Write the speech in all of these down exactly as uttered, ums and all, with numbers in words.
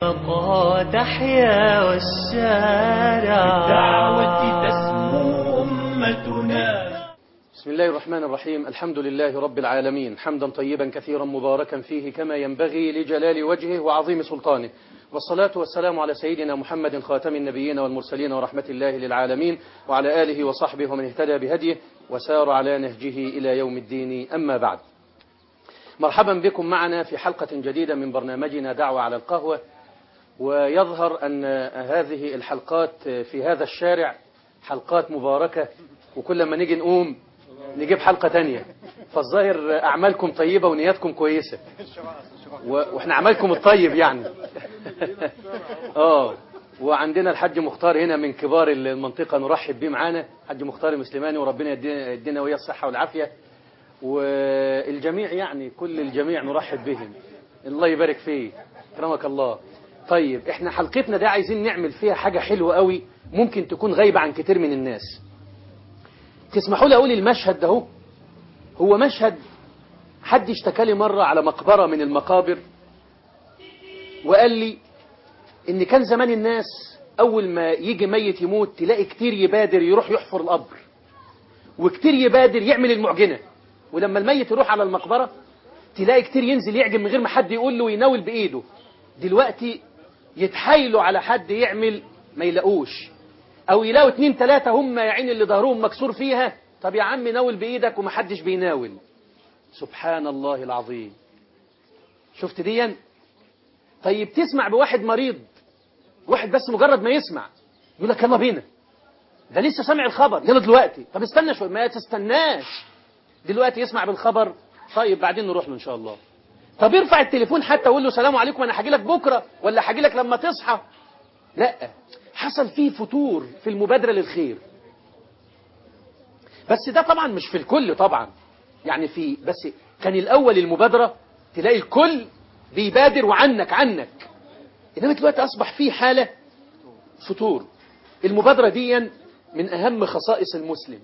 تبقى تحيا والشارع بالدعوة تسمو أمتنا. بسم الله الرحمن الرحيم. الحمد لله رب العالمين، حمدا طيبا كثيرا مباركا فيه كما ينبغي لجلال وجهه وعظيم سلطانه، والصلاة والسلام على سيدنا محمد خاتم النبيين والمرسلين ورحمة الله للعالمين، وعلى آله وصحبه ومن اهتدى بهديه وسار على نهجه إلى يوم الدين. أما بعد، مرحبا بكم معنا في حلقة جديدة من برنامجنا دعوة على القهوة. ويظهر أن هذه الحلقات في هذا الشارع حلقات مباركة، وكل ما نيجي نقوم نجيب حلقة تانية، فالظاهر أعمالكم طيبة ونياتكم كويسة، وإحنا عملكم الطيب يعني. آه وعندنا الحاج مختار هنا من كبار المنطقة، نرحب به معانا، حاج مختار مسلماني، وربنا يدينا وياه الصحة والعافية، والجميع يعني كل الجميع نرحب بهم، الله يبارك فيه، كرمك الله. طيب احنا حلقتنا ده عايزين نعمل فيها حاجة حلوة قوي ممكن تكون غايبة عن كتير من الناس. تسمحوا لي اقول المشهد ده هو هو مشهد حد اشتكى لي مرة على مقبرة من المقابر، وقال لي ان كان زمان الناس اول ما يجي ميت يموت تلاقي كتير يبادر يروح يحفر القبر، وكتير يبادر يعمل المعجنة، ولما الميت يروح على المقبرة تلاقي كتير ينزل يعجن من غير ما حد يقول له ويناول بإيده. دلوقتي يتحايلوا على حد يعمل ما يلاقوش، او يلاقوا اتنين تلاتة هم يا عين اللي ظهرهم مكسور فيها، طب يا عم ناول بإيدك ومحدش بيناول. سبحان الله العظيم. شفت ديا؟ طيب تسمع بواحد مريض، واحد بس مجرد ما يسمع يقول لك يلا بينا، ده لسه سامع الخبر، يلا دلوقتي، طب استنى شويه، ما تستناش، دلوقتي يسمع بالخبر، طيب بعدين نروح له ان شاء الله. طب ارفع التليفون حتى وقول له سلام عليكم انا هاجي لك بكره، ولا هاجي لك لما تصحى. لا، حصل فيه فتور في المبادره للخير. بس ده طبعا مش في الكل طبعا، يعني في بس كان الاول المبادره تلاقي الكل بيبادر وعنك عنك، انما دلوقتي اصبح فيه حاله فتور. المبادره دي من اهم خصائص المسلم،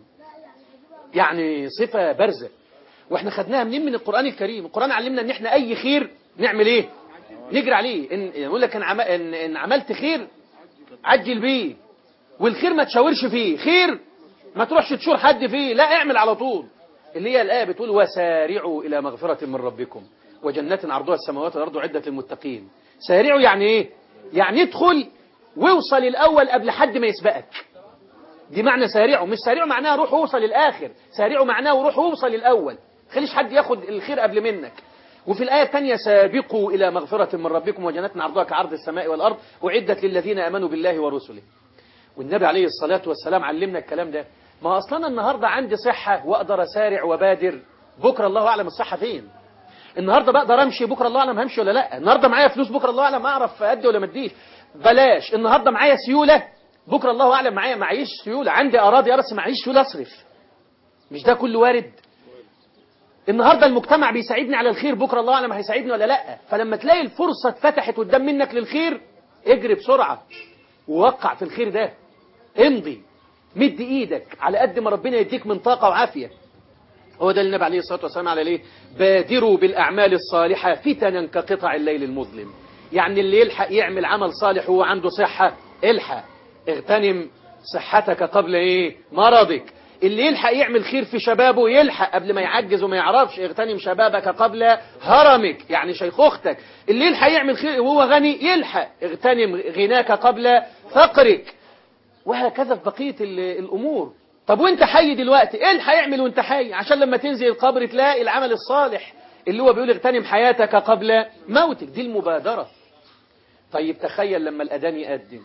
يعني صفه بارزه، واحنا خدناها منين؟ من القرآن الكريم. القرآن علمنا ان احنا اي خير نعمل ايه؟ نجري عليه. ان يقول لك ان, عم... إن... ان عملت خير عجل بيه، والخير ما تشاورش فيه، خير ما تروحش تشور حد فيه، لا اعمل على طول. اللي هي الآية بتقول وسارعوا إلى مغفرة من ربكم وجنات عرضها السماوات والأرض أعدت للمتقين. سارعوا يعني ايه؟ يعني ادخل واوصل الأول قبل حد ما يسبقك. دي معنى سارعوا، مش سارعوا معناها روح ووصل للآخر، سارعوا معناها روح ووصل الأول، خليش حد ياخد الخير قبل منك. وفي الآية الثانية سابقوا إلى مغفرة من ربكم وجنات عرضها كعرض السماء والأرض أعدت للذين آمنوا بالله ورسله. والنبي عليه الصلاة والسلام علمنا الكلام ده. ما أصلا النهاردة عندي صحة وأقدر أسارع وبادر، بكرة الله أعلم الصحة فين. النهاردة بقدر أمشي، بكرة الله أعلم همشي ولا لا. النهاردة معايا فلوس، بكرة الله أعلم أعرف أدي ولا ما أديش. بلاش النهاردة معايا سيولة، بكرة الله أعلم معايا معيش سيولة. عندي أراضي بس معيش سيولة أصرف، مش ده كله وارد. النهاردة المجتمع بيساعدني على الخير، بكرة الله أعلم هيساعدني ولا لا. فلما تلاقي الفرصة اتفتحت قدام منك للخير، اجري بسرعة ووقع في الخير ده، امضي، مد ايدك على قد ما ربنا يديك من طاقة وعافية. هو ده النبي عليه الصلاة والسلام على ليه بادروا بالأعمال الصالحة فتنا كقطع الليل المظلم. يعني اللي يلحق يعمل عمل صالح وهو عنده صحة، الحق اغتنم صحتك قبل ايه مرضك. اللي يلحق يعمل خير في شبابه يلحق قبل ما يعجز وما يعرفش، اغتنم شبابك قبل هرمك، يعني شيخوختك. اللي يلحق يعمل خير وهو غني يلحق اغتنم غناك قبل فقرك، وهكذا في بقية الأمور. طب وانت حي دلوقتي الحق يعمل وانت حي، عشان لما تنزل القبر تلاقي العمل الصالح اللي هو بيقول اغتنم حياتك قبل موتك. دي المبادرة. طيب تخيل لما الأذان يأذن،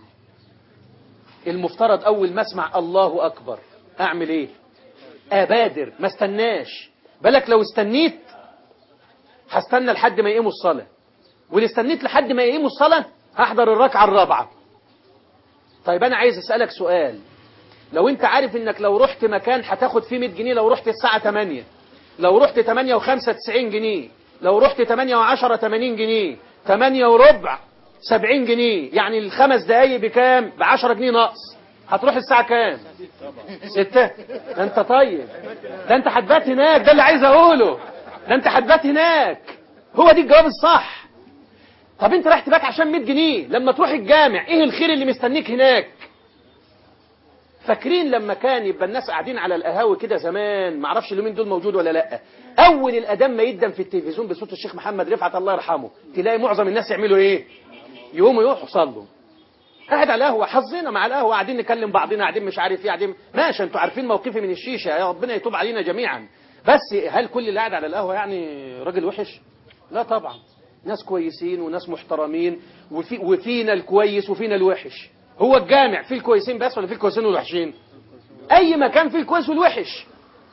المفترض أول ما اسمع الله أكبر أعمل إيه؟ أبادر، ما استناش. بالك لو استنيت هستنى لحد ما يقيموا الصلاة، واللي استنيت لحد ما يقيموا الصلاة هحضر الركعة الرابعة. طيب أنا عايز أسألك سؤال، لو أنت عارف إنك لو رحت مكان هتاخد فيه مية جنيه، لو رحت الساعة تمانية، لو رحت تمانية وخمسة تسعين جنيه، لو رحت تمانية وعشرة تمانين جنيه، تمانية وربع سبعين جنيه، يعني الخمس دقايق بكام؟ بعشرة جنيه نقص. هتروح الساعة كام؟ ستة. ده انت طيب، ده انت هتبات هناك، ده اللي عايز اقوله، ده انت هتبات هناك. هو دي الجواب الصح. طب انت رايح تبات عشان مية جنيه، لما تروح الجامع ايه الخير اللي مستنيك هناك؟ فاكرين لما كان يبقى الناس قاعدين على القهاوي كده زمان، ما اعرفش اليومين دول موجود ولا لا، اول الاذان ما يدن في التلفزيون بصوت الشيخ محمد رفعت الله يرحمه، تلاقي معظم الناس يعملوا ايه؟ يقوموا يروحوا يصلوا. قاعد على القهوه، حظنا مع القهوه، قاعدين نكلم بعضنا، قاعدين مش عارف ايه، قاعدين ماشي، انتوا عارفين موقفي من الشيشه، يا ربنا يتوب علينا جميعا. بس هل كل اللي قاعد على القهوه يعني راجل وحش؟ لا طبعا، ناس كويسين وناس محترمين، وفي وفينا الكويس وفينا الوحش. هو الجامع فيه الكويسين بس ولا فيه الكويسين والوحشين؟ اي مكان فيه الكويس والوحش.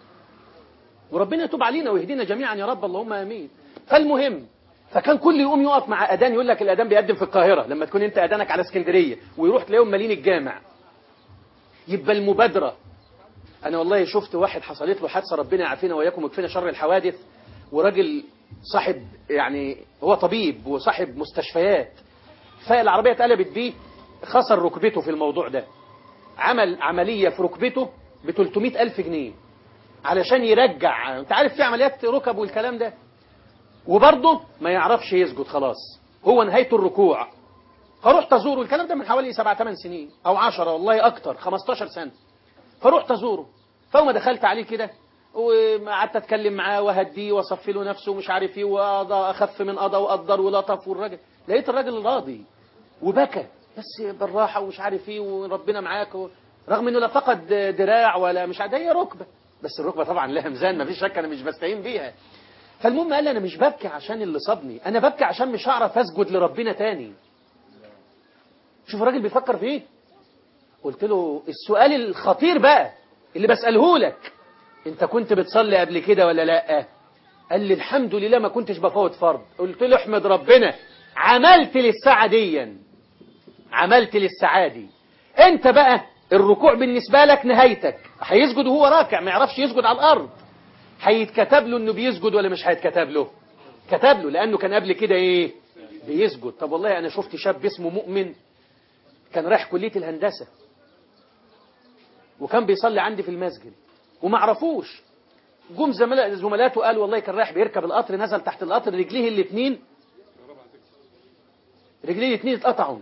وربنا يتوب علينا ويهدينا جميعا يا رب، اللهم امين. فالمهم، فكان كل يوم يقف مع اذان، يقول لك الاذان بيقدم في القاهره، لما تكون انت اذانك على اسكندريه، ويروح تلاقيهم مالين الجامع. يبقى المبادره. انا والله شفت واحد حصلت له حادثه، ربنا يعافينا واياكم ويكفينا شر الحوادث، وراجل صاحب يعني هو طبيب وصاحب مستشفيات، فالعربيه اتقلبت بيه، خسر ركبته في الموضوع ده، عمل عمليه في ركبته ب ثلاثمائة ألف جنيه علشان يرجع، انت عارف في عمليات ركب والكلام ده، وبرضه ما يعرفش يسجد خلاص، هو نهايته الركوع. فرحت ازوره، الكلام ده من حوالي سبع ثمان سنين او عشرة، والله اكتر، خمستاشر سنة. فرحت ازوره، فما دخلت عليه كده وقعدت اتكلم معاه وهديه واصفي له نفسه ومش عارف ايه، وقضى اخف من قضى وقدر ولطف، والراجل لقيت الراجل راضي وبكى، بس بالراحه ومش عارف ايه وربنا معاك و... رغم انه لا فقد دراع ولا مش عارف، هي ركبه، بس الركبه طبعا لها ميزان، ما فيش شك، انا مش بستهين بيها. فالمهم قال لي انا مش ببكي عشان اللي صابني، انا ببكي عشان مش هعرف اسجد لربنا تاني. شوف الراجل بيفكر في ايه. قلت له السؤال الخطير بقى اللي بسأله لك، انت كنت بتصلي قبل كده ولا لا؟ قال لي الحمد لله ما كنتش بفوت فرض. قلت له احمد ربنا، عملت للساعة دي، عملت للساعة دي. انت بقى الركوع بالنسبة لك نهايتك، هيسجد وهو راكع ما يعرفش يسجد على الارض، هيتكتب له انه بيسجد ولا مش هيتكتب له؟ كتب له، لانه كان قبل كده ايه؟ بيسجد. طب والله انا شفت شاب اسمه مؤمن، كان رايح كلية الهندسة وكان بيصلي عندي في المسجد وما عرفوش، جم زملاته قالوا والله كان رايح بيركب القطر، نزل تحت القطر، رجليه الاثنين رجليه الاثنين اتقطعوا،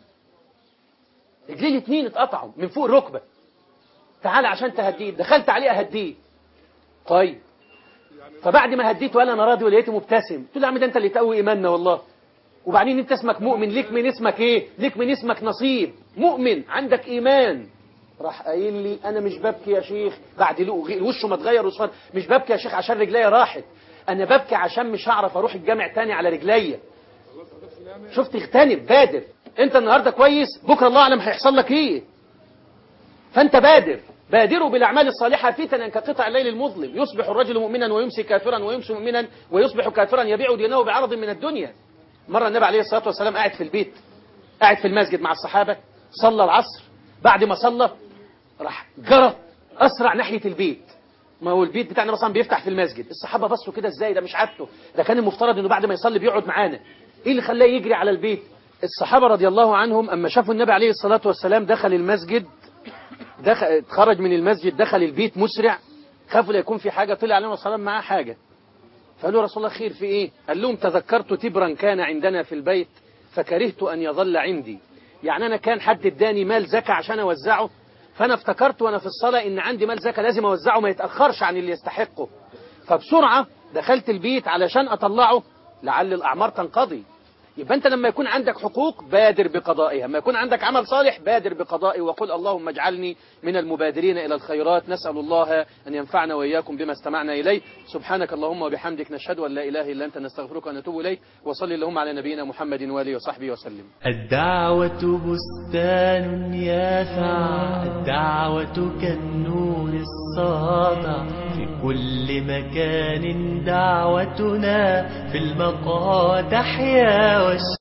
رجليه الاثنين اتقطعوا من فوق الركبة. تعال عشان تهديه، دخلت عليه اهديه. طيب، فبعد ما هديته قال انا راضي، ولقيته مبتسم. قلت له يا عم ده انت اللي تقوي ايماننا والله، وبعدين انت اسمك مؤمن، ليك من اسمك ايه؟ ليك من اسمك نصيب، مؤمن عندك ايمان. راح قايل لي انا مش ببكي يا شيخ، بعد وشه ما اتغير وصفر، مش ببكي يا شيخ عشان رجليا راحت، انا ببكي عشان مش هعرف اروح الجامع تاني على رجليا. شفت؟ اغتنم، بادر. انت النهارده كويس، بكره الله اعلم هيحصل لك ايه. فانت بادر، بادروا بالاعمال الصالحه فتنا كقطع الليل المظلم، يصبح الرجل مؤمنا ويمسي كافرا ويمسي مؤمنا ويصبح كافرا، يبيع دينه بعرض من الدنيا. مره النبي عليه الصلاه والسلام قاعد في البيت، قاعد في المسجد مع الصحابه، صلى العصر، بعد ما صلى راح جرى اسرع ناحيه البيت. ما هو البيت بتاعنا مثلا بيفتح في المسجد، الصحابه بصوا كده ازاي، ده مش عادته، ده كان المفترض انه بعد ما يصلي بيقعد معانا، ايه اللي خلاه يجري على البيت؟ الصحابه رضي الله عنهم اما شافوا النبي عليه الصلاه والسلام دخل المسجد، دخل خرج من المسجد دخل البيت مسرع، خافوا لا يكون في حاجه، طلع عليه الصلاه والسلام معاه حاجه، فقالوا رسول الله خير في ايه؟ قال لهم تذكرت تبرا كان عندنا في البيت فكرهت ان يظل عندي، يعني انا كان حد اداني مال زكاه عشان اوزعه، فانا افتكرت وانا في الصلاه ان عندي مال زكاه لازم اوزعه ما يتاخرش عن اللي يستحقه، فبسرعه دخلت البيت علشان اطلعه لعل الاعمار تنقضي. يبقى انت لما يكون عندك حقوق بادر بقضائها، لما يكون عندك عمل صالح بادر بقضائه، وقل اللهم اجعلني من المبادرين الى الخيرات. نسال الله ان ينفعنا واياكم بما استمعنا اليه. سبحانك اللهم وبحمدك، نشهد ان لا اله الا انت، نستغفرك ونتوب اليك. وصلي اللهم على نبينا محمد واله وصحبه وسلم. الدعوة بستان يافع، الدعوة كالنور الساطع، في كل مكان دعوتنا، في المقادح يا